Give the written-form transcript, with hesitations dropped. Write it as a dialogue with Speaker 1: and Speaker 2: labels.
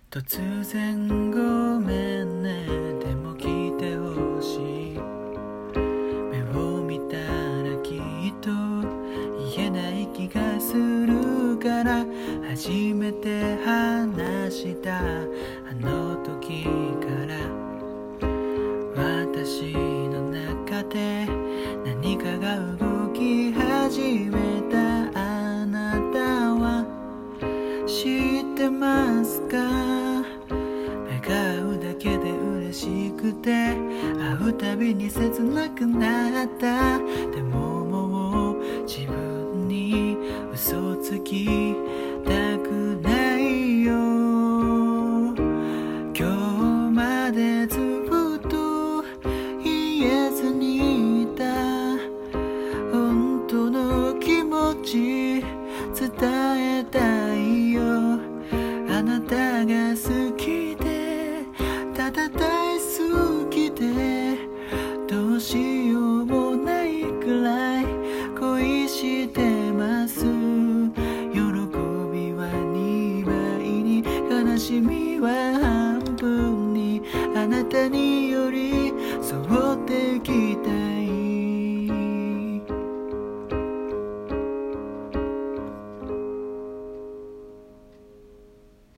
Speaker 1: 突然ごめんね、でも来てほしい。目を見たらきっと言えない気がするから、初めて話したあの時から私の中で何かが動き始めた。あなたは知ってますか？目が合うだけで嬉しくて、会うたびに切なくなった。でももう自分に嘘つきたくないよ。今日までずっと言えずにいた本当の気持ち伝えたいよ。あなたが好きで、ただ大好きで、どうしようもないくらい恋してます。喜びは2倍に、悲しみは半分に、あなたに寄り添ってきたい。